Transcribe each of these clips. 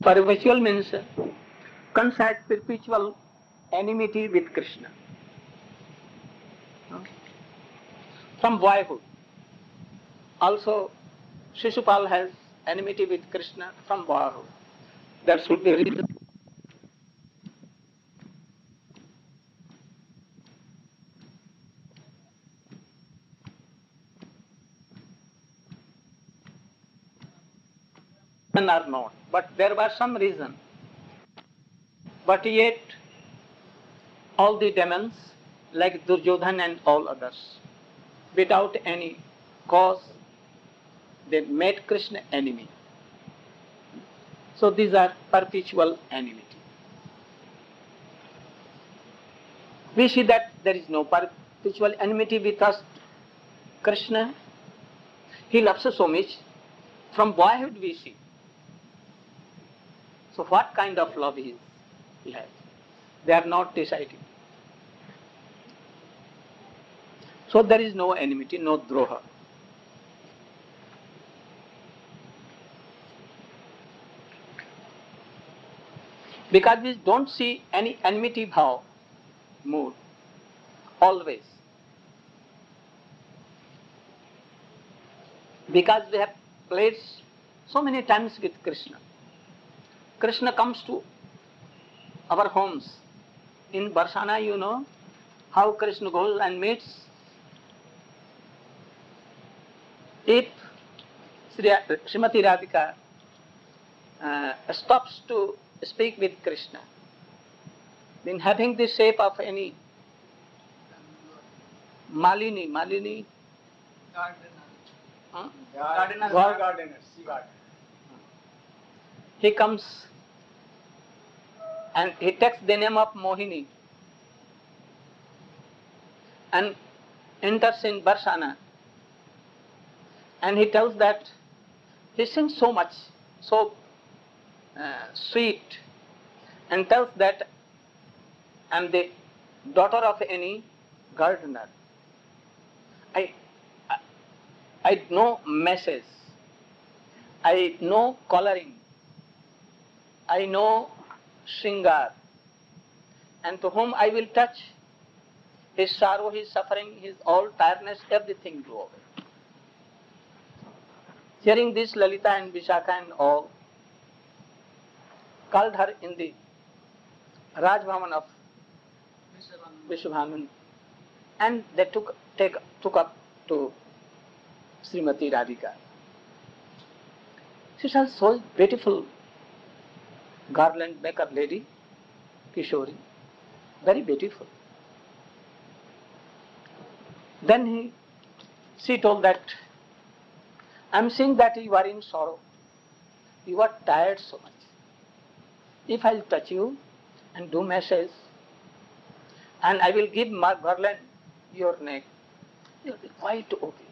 Perpetual means Kans had perpetual enmity with Krishna. From boyhood. Also, Shishupal has enmity with Krishna from boyhood. That should be reason. Or not, but there was some reason. But yet, all the demons, like Duryodhan and all others, without any cause, they made Krishna enemy. So these are perpetual enmity. We see that there is no perpetual enmity with us. Krishna, he loves us so much. From boyhood we see. So what kind of love he has? They are not decided. So there is no enmity, no droha. Because we don't see any enmity bhav mood always. Because we have played so many times with Krishna. Krishna comes to our homes. In Barsana, you know how Krishna goes and meets. If Srimati Radhika stops to speak with Krishna, then having the shape of any Malini, Gardener. He comes and he takes the name of Mohini and enters in Barsana, and he tells that he sings so much, so sweet, and tells that I am the daughter of any gardener. I know meshes, I know coloring, I know Shringar, and to whom I will touch, his sorrow, his suffering, his all tiredness, everything go away. Hearing this, Lalita and Vishakha and all called her in the Rajbhavan of Vishwabhaman, and they took up to Srimati Radhika. She was so beautiful garland maker lady, Kishori, very beautiful. Then she told that, I am seeing that you are in sorrow, you are tired so much. If I will touch you and do massage, and I will give my garland your neck, you will be quite okay.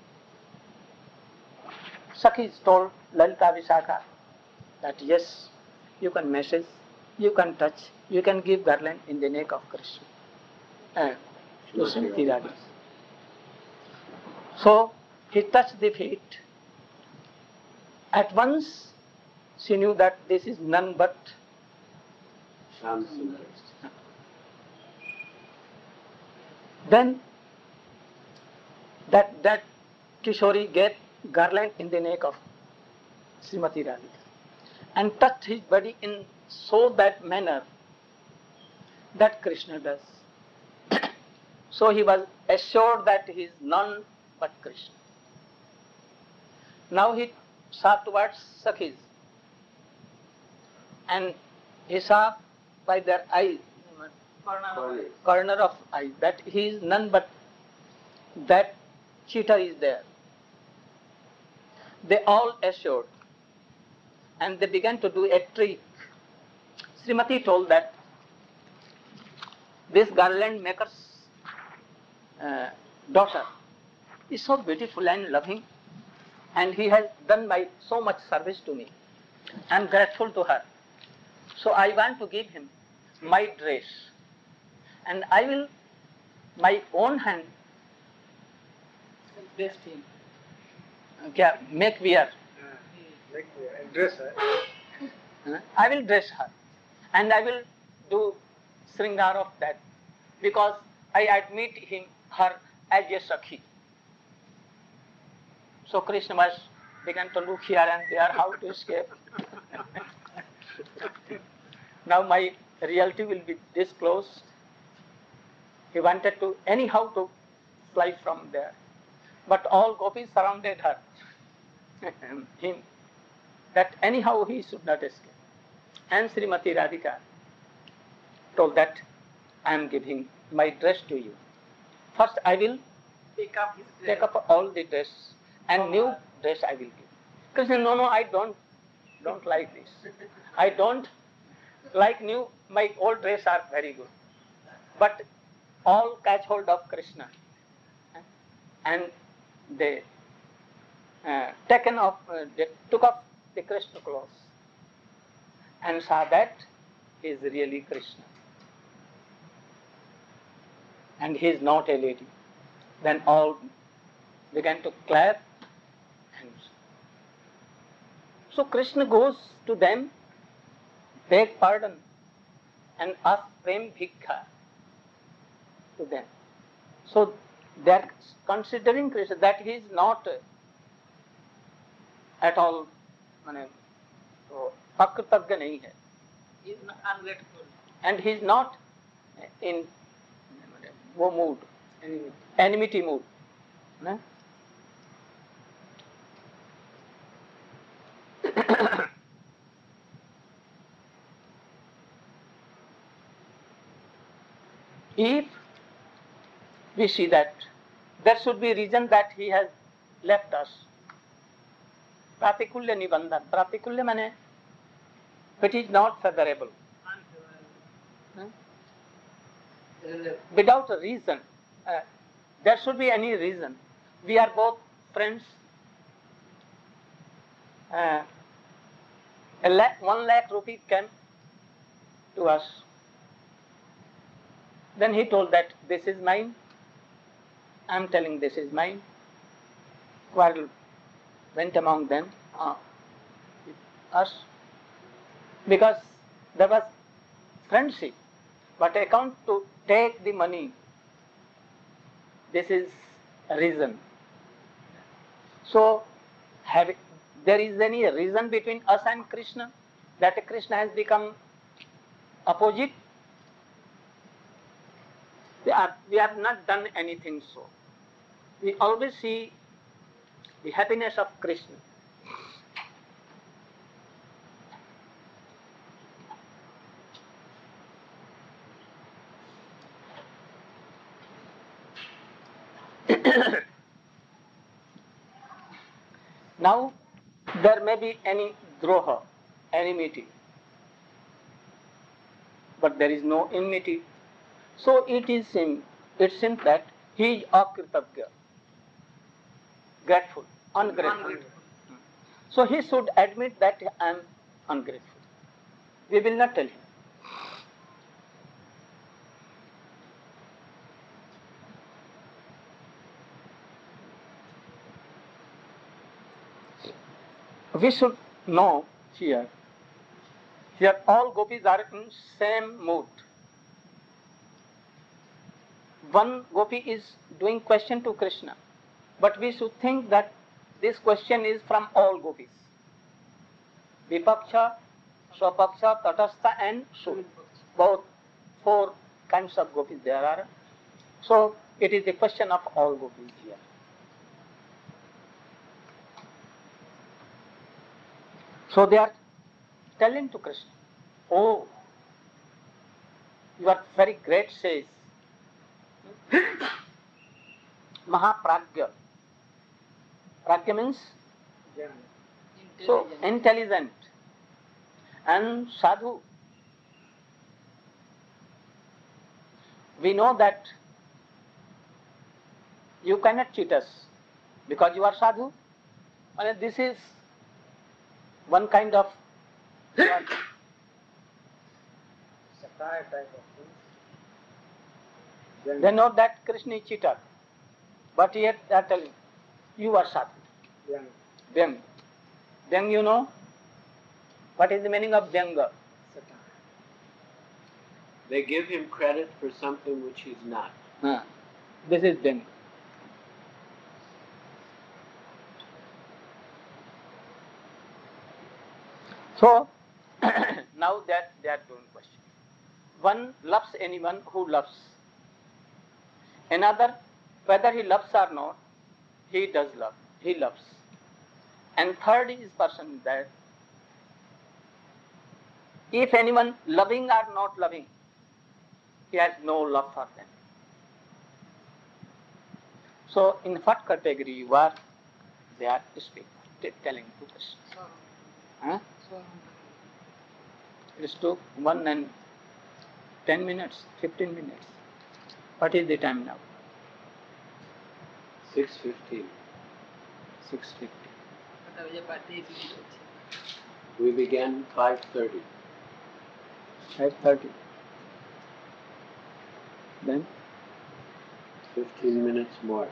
Sakhis told Lalita Vishakha that yes, you can massage, you can touch, you can give garland in the neck of Krishna and to Srimati Radhika. So he touched the feet. At once she knew that this is none but then that Kishori gave garland in the neck of Srimati Radhika and touched his body in so that manner that Krishna does. So he was assured that he is none but Krishna. Now he saw towards Sakhis, and he saw by their eyes, corner of eye, that he is none but that cheater is there. They all assured, and they began to do a trick. Srimati told that this garland maker's daughter is so beautiful and loving, and he has done so much service to me. I am grateful to her. So I want to give him my dress, and I will, my own hand, make wear. Dress, I will dress her and I will do sringar of that because I admit her as a Sakhi. So Krishna was began to look here and there how to escape. Now my reality will be disclosed. He wanted to anyhow to fly from there. But all gopis surrounded her, him, that anyhow he should not escape. And Srimati Radhika told that I am giving my dress to you. First I will take up all the dress and new dress I will give. Krishna, no, I don't like this. I don't like new, my old dress are very good. But all catch hold of Krishna and they they took off the Krishna clothes and saw that he is really Krishna and he is not a lady. Then all began to clap and so Krishna goes to them, beg pardon and ask prem bhikha to them. So they are considering Krishna that he is not at all pakritagya nahi hai. He is ungrateful. And he is not in wo mood, enmity mood. No? If we see that there should be reason that he has left us. Pratikulya nibandhan. Pratikulya means it is not favorable. Without a reason. There should be any reason. We are both friends. 1 lakh rupees came to us. Then he told that this is mine. I am telling this is mine. Quarrel went among them, us, because there was friendship. But account to take the money, this is a reason. So, there is any reason between us and Krishna that Krishna has become opposite? We have not done anything so. We always see the happiness of Krishna. Now, there may be any droha, enmity, but there is no enmity. So it seems that he is akritagya, grateful, ungrateful. So he should admit that I am ungrateful. We will not tell him. We should know here all gopis are in same mood. One gopi is doing question to Krishna, but we should think that this question is from all gopis. Vipaksha, Swapaksha, Tatastha and Shul. Both 4 kinds of gopis there are. So it is a question of all gopis here. So they are telling to Krishna, oh, you are very great sage. Mahapragya. Pragya means so intelligent. And sadhu. We know that you cannot cheat us because you are sadhu. And this is one kind of satire type of thing. They know that Krishna is cheater, but yet they are telling, you are sadhu. Vyang, you know, What is the meaning of Vyanga? They give him credit for something which he's not. This is Vyanga. So, now that they are doing question. One loves anyone who loves. Another, whether he loves or not, he does love. He loves. And third is person that if anyone loving or not loving, he has no love for them. So, in what category you are, they are speaking, telling to Krishna. Huh? It took 1 and 10 minutes, 15 minutes. What is the time now? 6:15. 6:50. We began 5:30. 5:30. Then? 15 minutes more.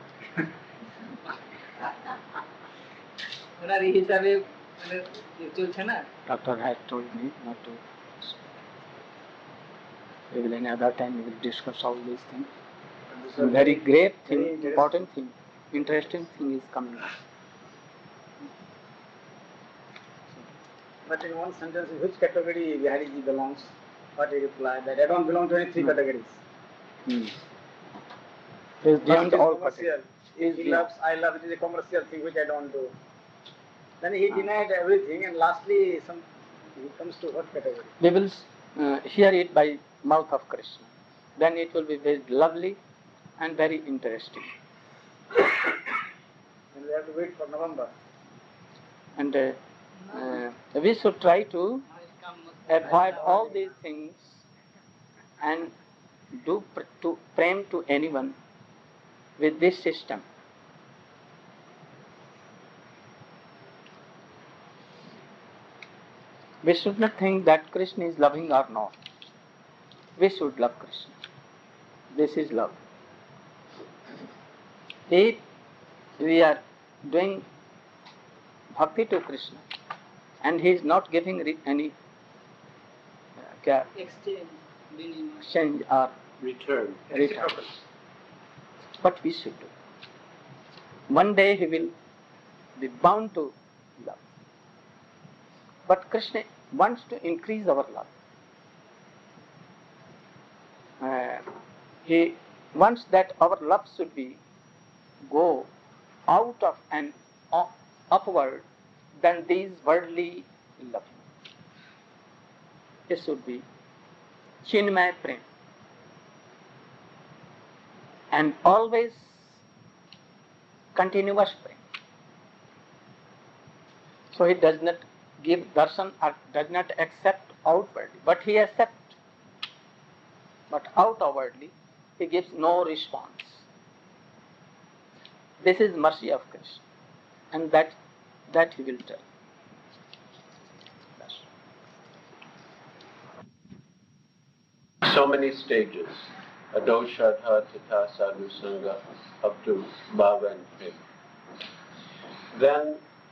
Doctor had told me not to. We will another time we will discuss all these things. Very great thing, important thing, interesting thing is coming. But in one sentence, in which category Vihariji belongs? What he replied that I don't belong to any three categories. It is beyond all commercial. Is He beyond. loves, I love. It is a commercial thing which I don't do. Then he denied everything, and lastly, he comes to what category? We will hear it by mouth of Krishna. Then it will be very lovely and very interesting. And we have to wait for November. And we should try to avoid all these things and do to prem to anyone with this system. We should not think that Krishna is loving or not. We should love Krishna. This is love. If we are doing bhakti to Krishna and he is not giving any exchange or Return. what we should do. One day he will be bound to love. But Krishna wants to increase our love. He wants that our love should be go out of and upward than these worldly love. It should be Chinmay Prem. And always continuous prem. So he does not give darshan or does not accept outwardly, but he accepts. But outwardly, he gives no response. This is mercy of Krishna, and that he will tell. So many stages. Adoshadha, Tata, Sadhu, Sangha, up to Bhava and Prem. Then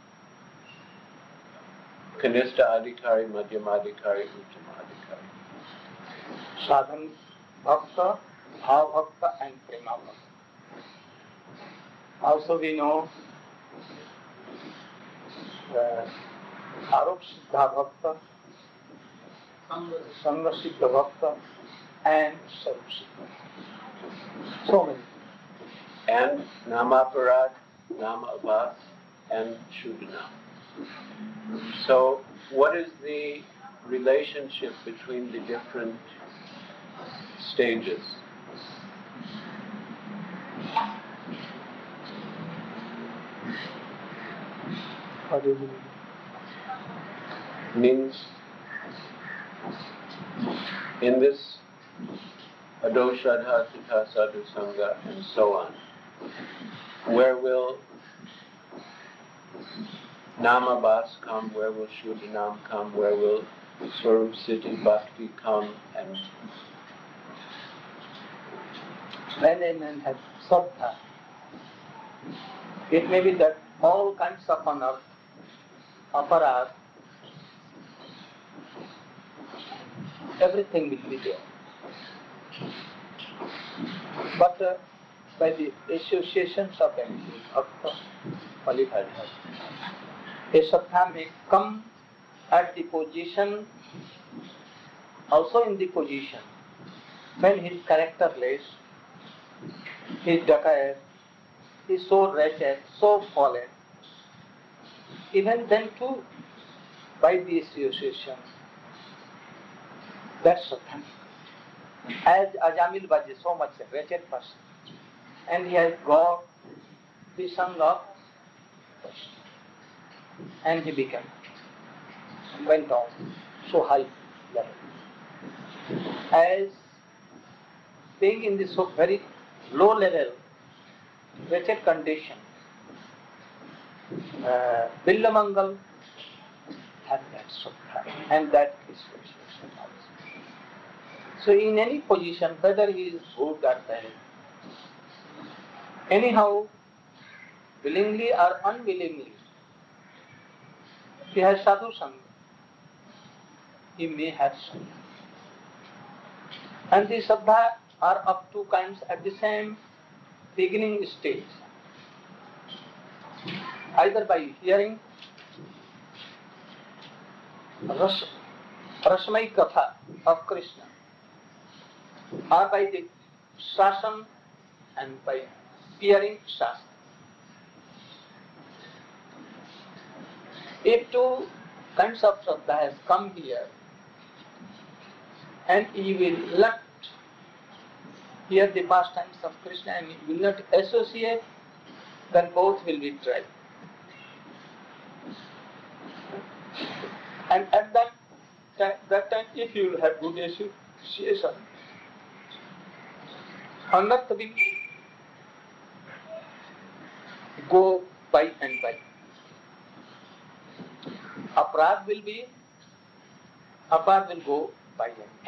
Kanishta Adhikari, Madhyamadhikari, Uttamadhikari. Sadhan Bhakta, Bhav Bhakta and Prema Bhakta. Also we know Arup Siddha Bhakta, Sangha Siddha Bhakta and Sarup Siddha. So many. And Namaparad, Nama-abhas, and Shuddhanam. So what is the relationship between the different stages? What do you mean? Means in this Adoshadha, Titha, Sadhu, Sangha, and so on, where will Namabhas come, where will Shuddhanam come, where will Swarup Siddhi Bhakti come, and when a man has Saddha, it may be that all kinds of honor, aparad, everything will be there. But by the associations of entities, Artha qualified her. A Sattva may come at the position, also in the position, when his characterless, his dacoit, he is so wretched, so fallen. Even then too, by the association, that's Sattva. As Ajamil was so much a wretched person, and he has got the song of Krishna, and he went on so high level. As being in this so very low level, wretched condition, Billamangal had that Sattva, and that is association also. So in any position, whether he is good or bad, anyhow, willingly or unwillingly, he has sadhu sangha, he may have sangha. And the saddha are of two kinds at the same beginning stage. Either by hearing Rasmai Katha of Krishna, or by the Sasam and by hearing Shastra. If two kinds of Shraddha has come here, and you will not hear the pastimes of Krishna and you will not associate, then both will be dry. And at that time, if you will have good association, Anartha will go by and by. Aparad will go by and by.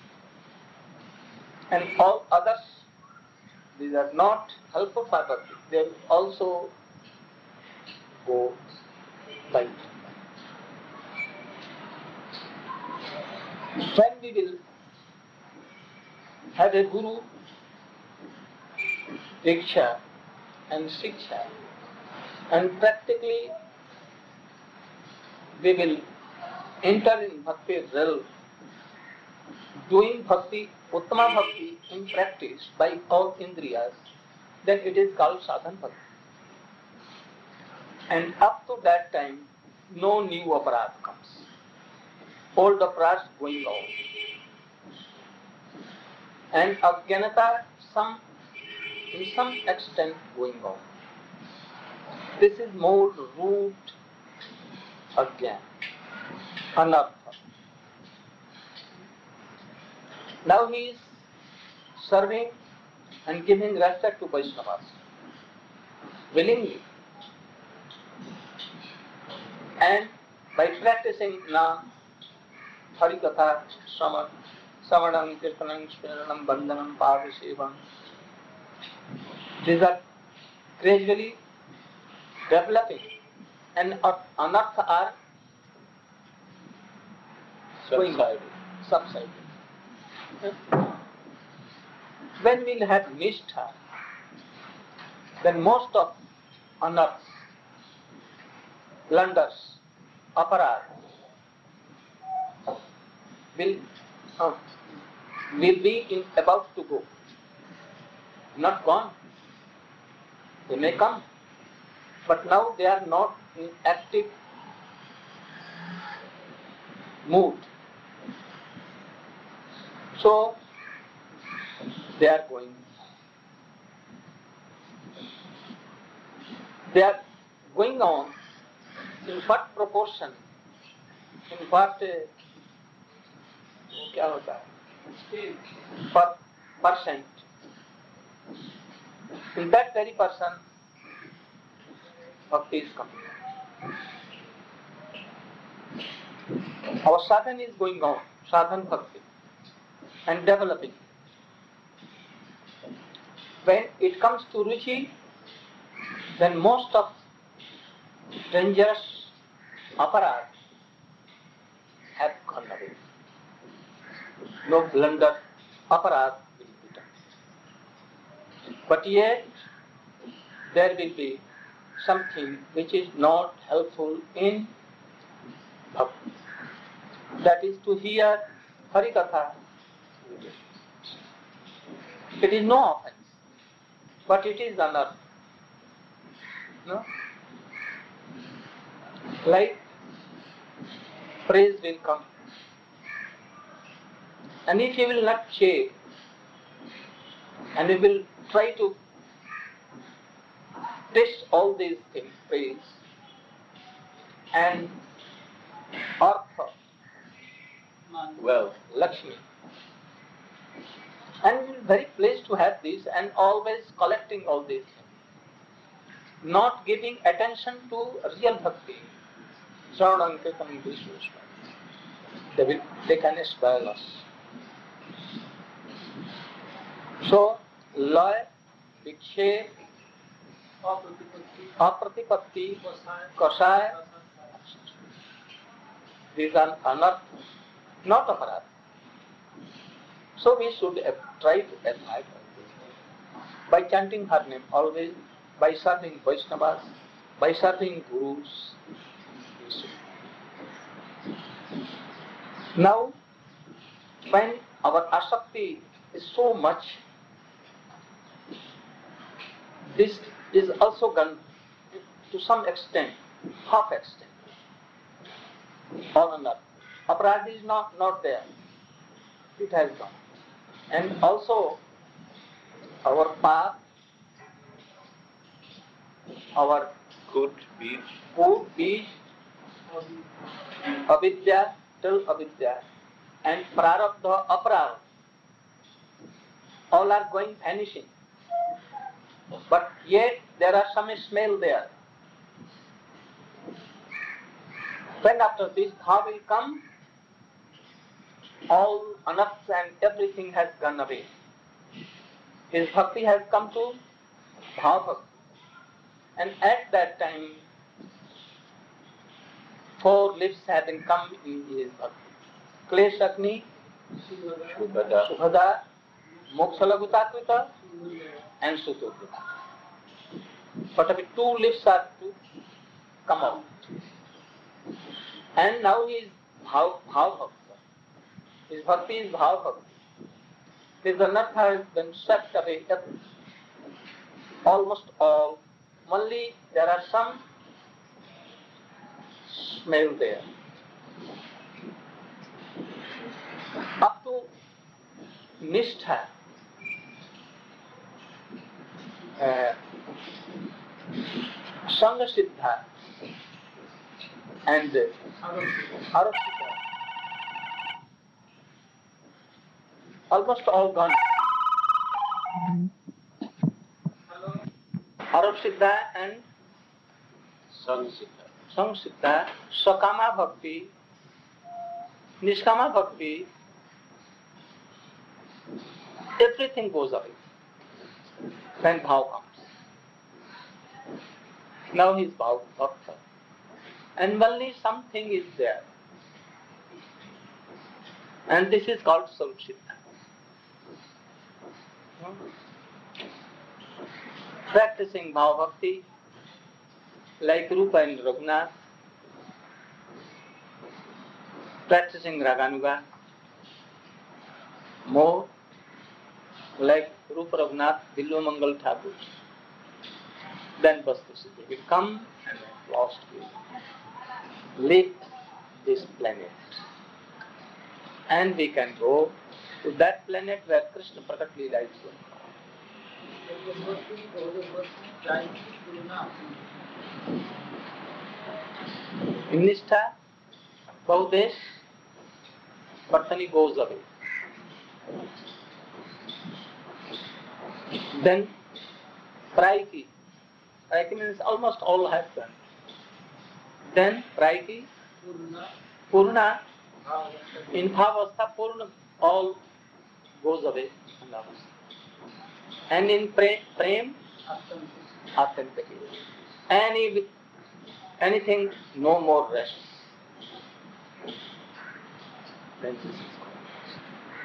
And all others, these are not helpful for bhakti, they will also go by and by. When we will have a guru, diksha and shiksha, and practically we will enter in bhakti realm, doing bhakti, uttama bhakti in practice by all indriyas, then it is called sadhan bhakti. And up to that time, no new aparad comes. Old aparads going on. And ajnanata in some extent going on. This is more root ajnana, anartha. Now he is serving and giving respect to Vaishnavas willingly. And by practicing Nam, Harikatha, Samanam, Kirtanam, Smaranam, Bandhanam, Pavasevam, these are gradually developing, and anartha are subsiding. When we will have nishtha, then most of anarthas, blunders, aparad will be about to go, not gone. They may come, but now they are not in active mood. So they are going. They are going on in what proportion, in what percent. In that very person, bhakti is coming. Our sadhana is going on, sadhana bhakti, and developing. When it comes to ruchi, then most of dangerous aparad have gone away. no blunder, aparad will be done. But yet, there will be something which is not helpful in bhakti. That is to hear Harikatha. It is no offense, but it is anartha. No? Like praise will come. And if you will not check, and you will try to test all these things, praise and artha, Well, Lakshmi, and we are very pleased to have this and always collecting all these things, not giving attention to real bhakti. Shravananketam Vishwasva. They can spoil us. So, lay, vikshep, apratipatti, kasaya, these are anartha, not aparadha. So we should try to avoid by chanting her name always, by serving Vaishnavas, by serving Gurus. Now, when our asakti is so much, this is also gone to some extent, half extent, or not. Aparadha is not there. It has gone. And also, our path, our good beach. food, beach, avidya, till avidya, and prarabdha, apararabdha, all are going vanishing. But yet there are some smell there. When after this bhav will come, all anarthas and everything has gone away. His bhakti has come to bhav bhakti. And at that time, 4 lips have been come in his bhakti. Kleshagni, Subhada, Mokshalagutakvita, and Sutokvita. But only 2 lips are to come out. And now he is bhav bhakti. His bhakti is bhav bhakti. His anartha has been swept away, almost all. Only there are some smell there. Up to Nishtha, Sangha Siddha, and Arasita, almost all gone. Arasita and Samsiddha, Sakama Bhakti, Niskama Bhakti, everything goes away when bhav comes. Now he is bhav bhakta. And only something is there. And this is called Samsiddha. Practicing bhav bhakti like Rupa and Raghunath, practicing Raganuga, more like Rupa Raghunath, Bilwa Mangal Thakur, then Vastu Siddhi will come and lost will leave this planet. And we can go to that planet where Krishna Prakat Leela is going. In Nishtha, Baudesh, Partani goes away. Then Praiki. Praiki means almost all have done. Then Praiki, Purna, in Bhavastha, Purna all goes away. And in Prem, Atyantika. Anything, no more rest. Then this is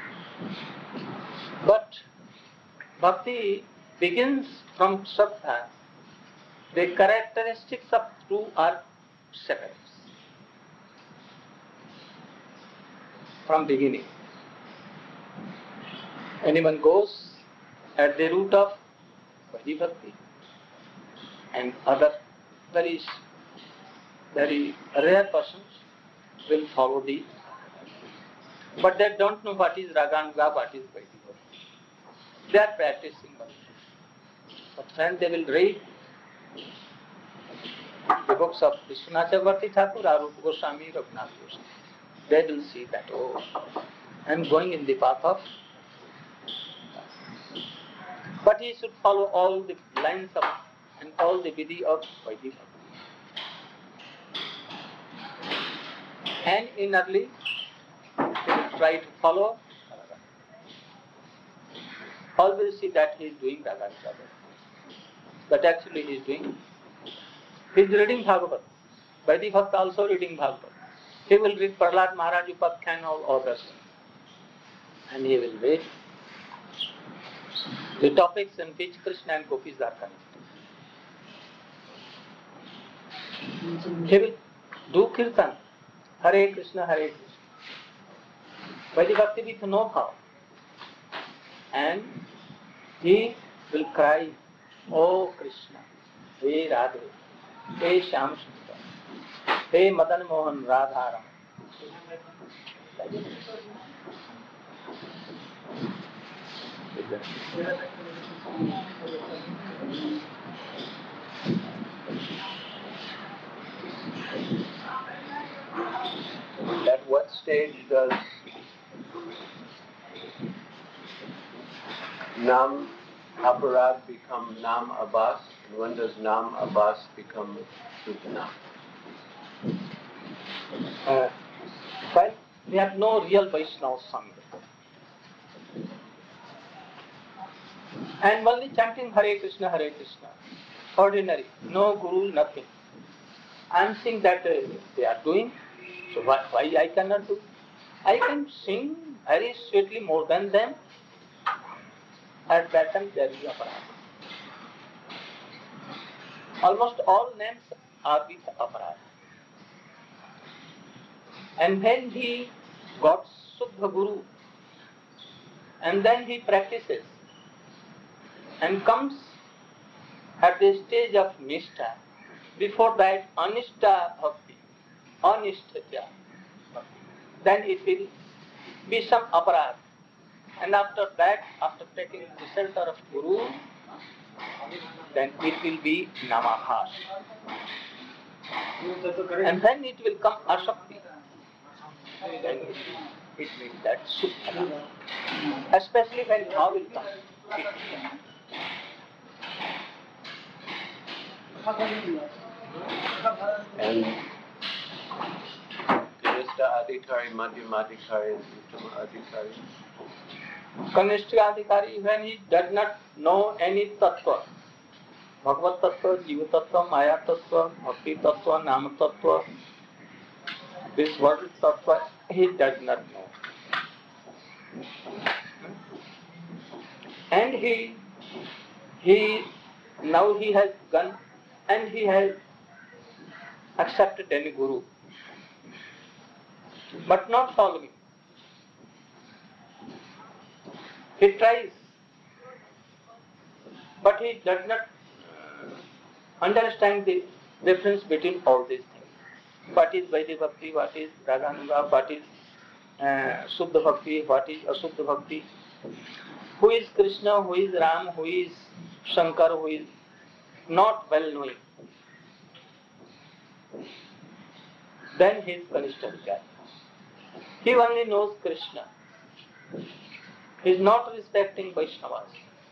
But bhakti begins from Shraddha. The characteristics of two are separate from beginning. Anyone goes at the root of Vaidhi Bhakti and other very rare persons will follow the, but they don't know what is Raganuga, what is Vaidhi Bhakti. They are practicing Bhakti. But when they will read the books of Vishwanath Chakravarti Thakur, Arupa Goswami, Raghunath Goswami, they will see that, oh, I am going in the path of. But he should follow all the lines of and all the vidhi of Vaidhi Bhakti. And innerly, he will try to follow. Always see that he is doing Raganuga. But actually he is doing. He is reading Bhagavad. Vaidhi Bhakta also reading Bhagavad. He will read Prahlad Maharaj Upakhyan and all others. And he will read the topics in which Krishna and Gopis are connected. He will do Kirtan. Hare Krishna, Hare Krishna. Vaidhi Bhakti with no power. And he will cry, Oh Krishna, He Radhe, He Shyam Sundar, He Madan Mohan Radharam. At what stage does Nam Aparad become Nam Abbas, and when does Nam Abbas become Shuddha? Well, we have no real Vaishnava Sangha. And only chanting Hare Krishna, ordinary, no guru, nothing. I am seeing that they are doing, so why I cannot do? I can sing very sweetly more than them. At that time there is aparadha. Almost all names are with aparadha. And when he got Suddha Guru, and then he practices, and comes at the stage of Nishtha, before that Anishta Bhakti, Anishtha Bhakti, then it will be some aparadha. And after that, after taking the shelter of Guru, then it will be Namabhas. And then it will come Ashakti. Then it means that Suddha. Especially when Bhav will come. And Kanishta Adhikari, Madhyama Adhikari, and Uttama Adhikari. Kanishta Adhikari, when he does not know any tattva, Bhagavad tattva, Jiva tattva, Maya tattva, Bhakti tattva, Nama tattva, this world tattva, he does not know. And now he has gone and he has accepted any guru, but not following. He tries, but he does not understand the difference between all these things. What is Vaidhi Bhakti, what is Raganuga, what is Suddha Bhakti, what is Asuddha Bhakti, who is Krishna, who is Ram, who is Shankar, who is not well knowing. Then he is Kanishta Adhikari. He only knows Krishna. He is not respecting Vaishnavas.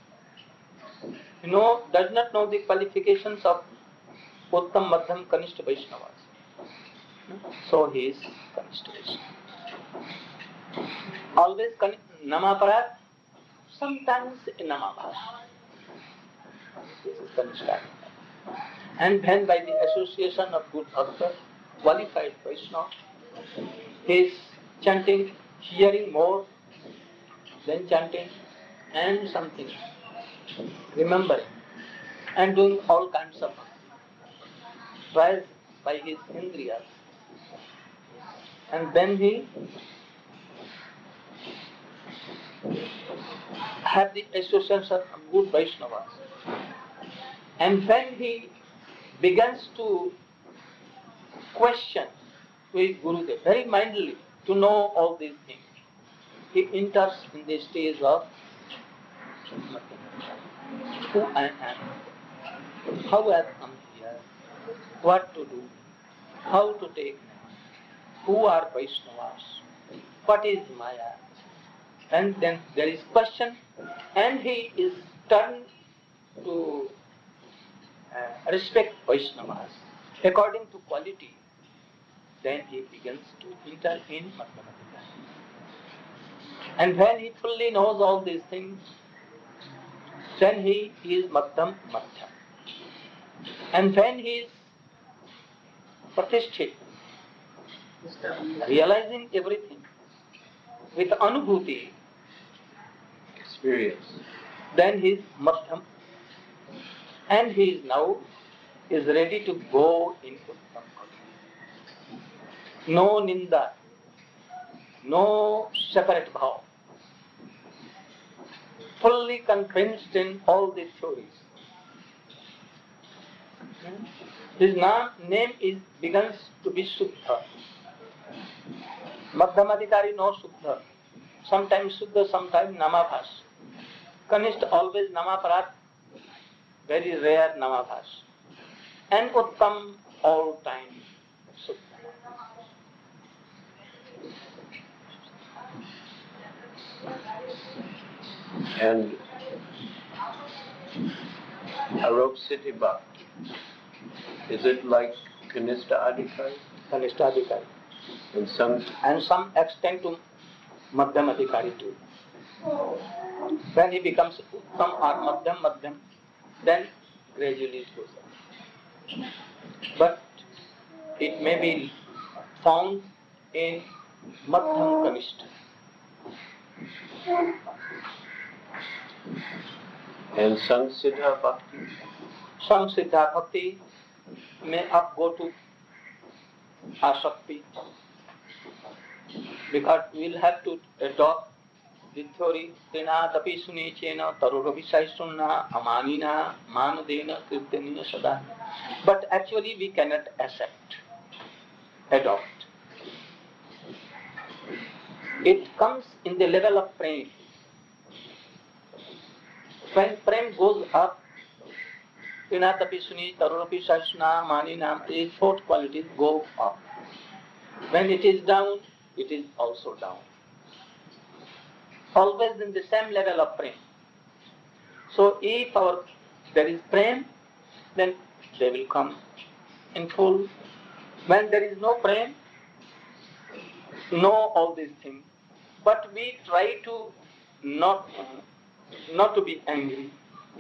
Does not know the qualifications of Uttam, Madhyam, Kanishta Vaishnavas. So he is Kanishta Vaishnava. Always Namaparad, sometimes Namabhas. This is Kanishta. And then by the association of good bhaktas, qualified Vaishnava, he is chanting, hearing more then chanting and something, remembering and doing all kinds of trials by his indriyas. And then he had the association of good Vaishnavas. And when he begins to question with Gurudev very mindfully to know all these things, he enters in the stage of who I am, how I have come here, what to do, how to take, who are Vaishnavas, what is Maya. And then there is question, and he is turned to respect Vaishnavas according to quality. Then he begins to enter in Madhyamadika. And when he fully knows all these things, then he is Madhyam Madhyam. And when he is Pratisthit, realizing everything with Anubhuti, experience, then he is Madhyam. And he is now is ready to go in Uttam. No Ninda, no separate bhav. Fully convinced in all these theories. His name is begins to be Suddha. Madhyamadikari no Suddha. Sometimes Suddha, sometimes Namabhas. Kanishta always Namaparat, very rare Namabhas. And Uttam all time Suddha. and Arop Siddhi Bhakti. Is it like Kanishta Adhikari? Kanishta Adhikari. And some extent to Madhyam Adhikari too. When he becomes Uttam or Madhyam, then gradually it goes up. But it may be found in Madhyam Kanishta. And Samsiddha Bhakti? Samsiddha Bhakti may up go to Asakti, because we will have to adopt the theory Tena Tapi Sunechena Tarurovi Saisuna Amanina Manadena Kirtanina Sada. But actually we cannot adopt. It comes in the level of prem. When prem goes up, Tena Tapi Suni Tarurovi Saisuna Manina, these fourth qualities go up. When it is down, it is also down. Always in the same level of prem. So if there is prem, then they will come in full. When there is no prem, know all these things. But we try to not to be angry.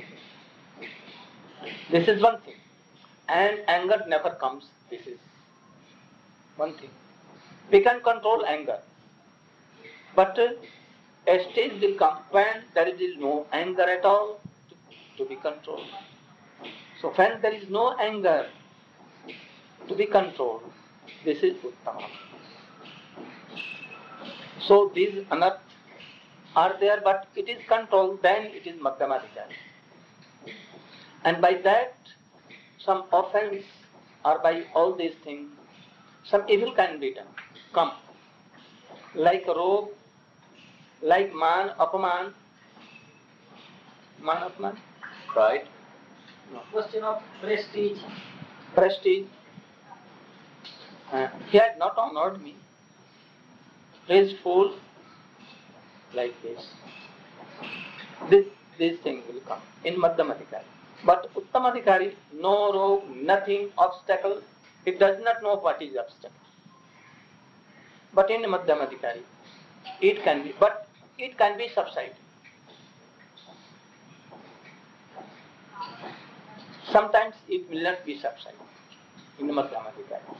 This is one thing. And anger never comes. This is one thing. We can control anger. But a stage will come when there is no anger at all to be controlled. So when there is no anger to be controlled, this is Uttama. So these anarthas are there, but it is controlled, then it is Madhyamadikari. And by that, some offense or by all these things, some evil can be done. Come. Like robe, like man, apaman. Man, apaman? Pride? No. Question of prestige. Prestige. He had not honored me. He is fool. Like this. This thing will come in Madhyamadikari. But Uttamadikari, no rope, nothing, obstacle. He does not know what is obstacle. But in Madhyamadikari, it can be, but it can be subsided. Sometimes it will not be subsided in Madhyamadikari.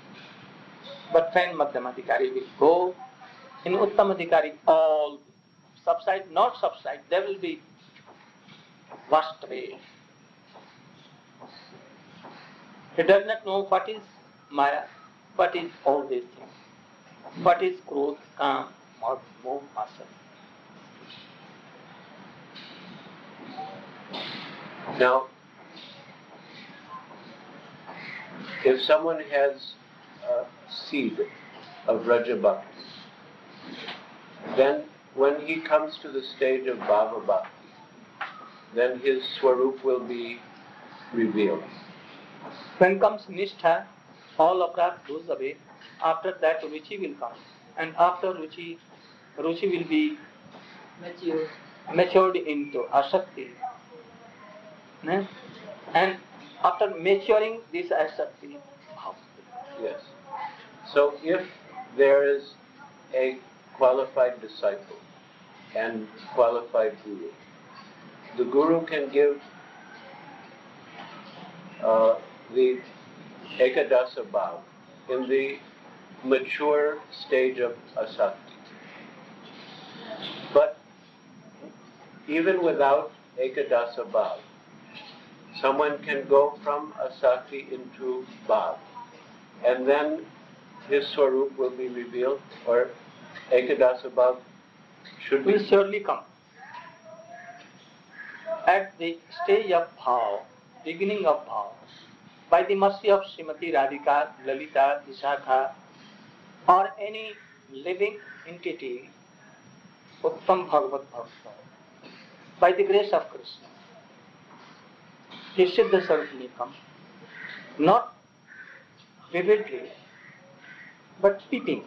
But when Madhyamadikari will go, in Uttamadikari all subside, not subside, there will be vast way. He does not know what is Maya, what is all these things, what is growth, calm, moh, masa. Now, if someone has a seed of Raja Bhakti, then when he comes to the stage of Bhava Bhakti, then his Swarup will be revealed. When comes Nishtha, all aprat goes away. After that, Ruchi will come. And after Ruchi will be matured into Asakti. And after maturing this Asakti, Yes. So if there is a qualified disciple and qualified guru, the guru can give the Ekadasa Bhav in the mature stage of Asakti. But even without Ekadasa Bhav, someone can go from Asakti into Bhav, and then his Swarup will be revealed, or Ekadasa Bhav should be. will surely come. At the stage of Bhav, beginning of Bhav, by the mercy of Srimati Radhika, Lalita, Vishakha, or any living entity, Uttam Bhagavad Bhakta, by the grace of Krishna, his Siddha Swarup will come, not vividly, but peeping.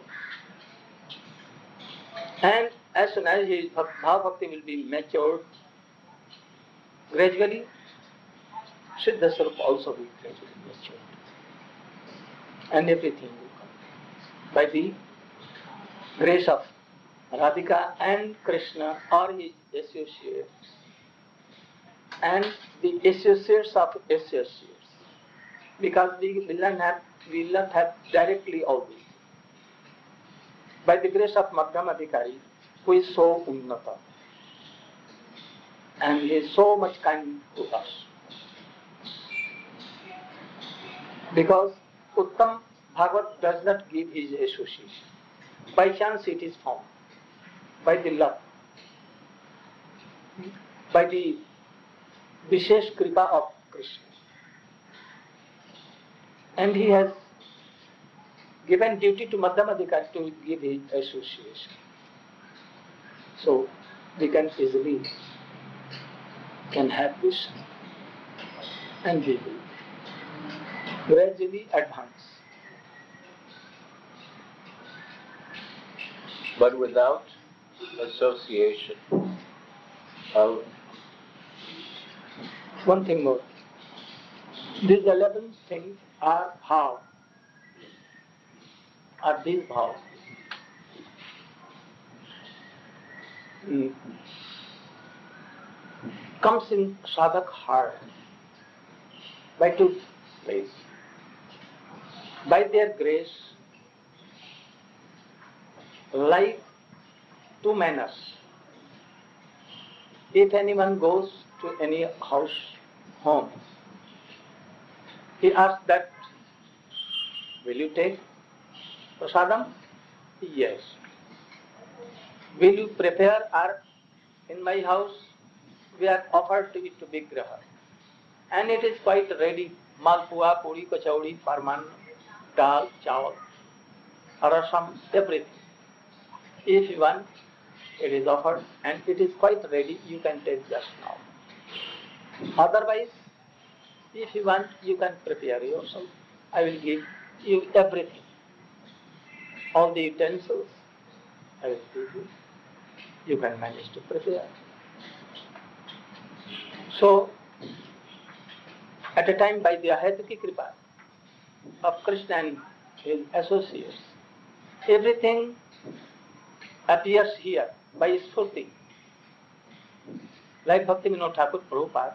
And as soon as his Bhava Bhakti will be matured, gradually, Siddha Swarup also will gradually mature. And everything will come by the grace of Radhika and Krishna or his associates and the associates of associates. Because we will not have directly all this. By the grace of Madhyamadhikari, who is so unnata and he is so much kind to us. Because Uttam Bhagavat does not give his association. By chance it is found. By the love. By the Vishesh Kripa of Krishna. And he has given duty to Madhyamadhikari to give his association. So we can easily can have this and we will gradually advance. But without association of one thing more. These 11 things are how? Are these bhavs? Comes in sadhak heart by two ways. By their grace, like two manners. If anyone goes to any house, home, he asks that, will you take prasadam? Yes. Will you prepare, or in my house we are offered to it to Vigraha. And it is quite ready, malpua, puri, kachaudi, parman, dal, chawal, rasam, everything. If you want, it is offered and it is quite ready, you can take just now. Otherwise, if you want, you can prepare yourself. I will give you everything. All the utensils, I will give you. You can manage to prepare. So, at a time by the Ahetuki Kripa of Krishna and his associates, everything appears here by Spurti. Like Bhakti Vinod Thakur Prabhupada,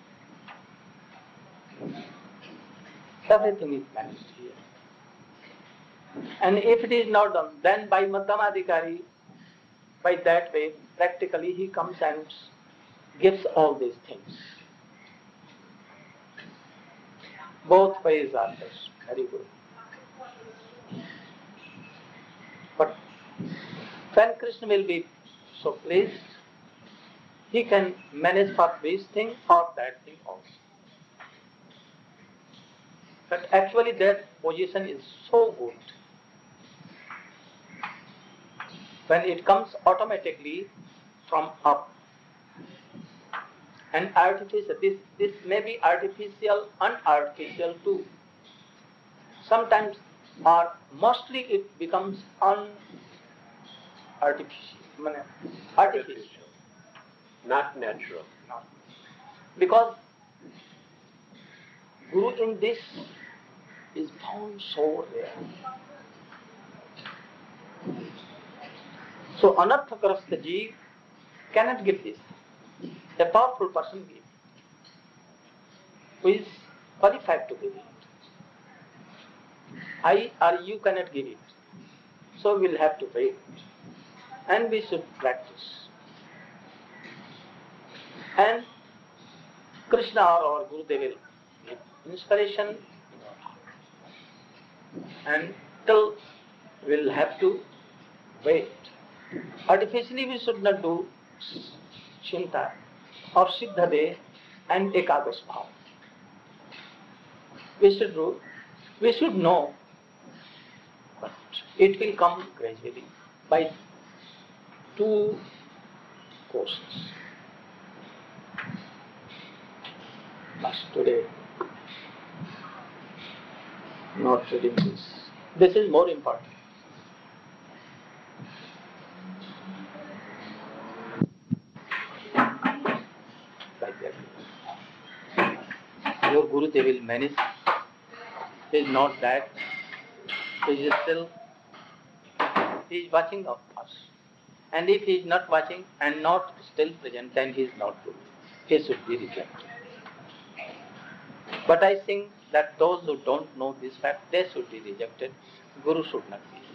everything is managed here. And if it is not done, then by Madhyamadhikari, By that way, practically he comes and gives all these things. Both ways are best, very good. But when Krishna will be so pleased, he can manage for this thing or that thing also. But actually that position is so good. When it comes automatically from up. And artificial, this may be artificial, unartificial too. Sometimes or mostly it becomes artificial. Not natural. Because Guru in this is found so rare. So Anarthakarastha ji cannot give this. A powerful person gives. Who is qualified to give it. I or you cannot give it. So we'll have to wait. And we should practice. And Krishna or our Guru, they will give inspiration in our heart. And till we'll have to wait. Artificially we should not do Chinta or Siddhade and Ekadas Bhav. We should know, but it will come gradually by two courses. But today, not reading this. This is more important. Like that. Your Guru, they will manage. He is not that. He is still, he is watching of us. And if he is not watching and not still present, then he is not good. He should be rejected. But I think that those who don't know this fact, they should be rejected. Guru should not be.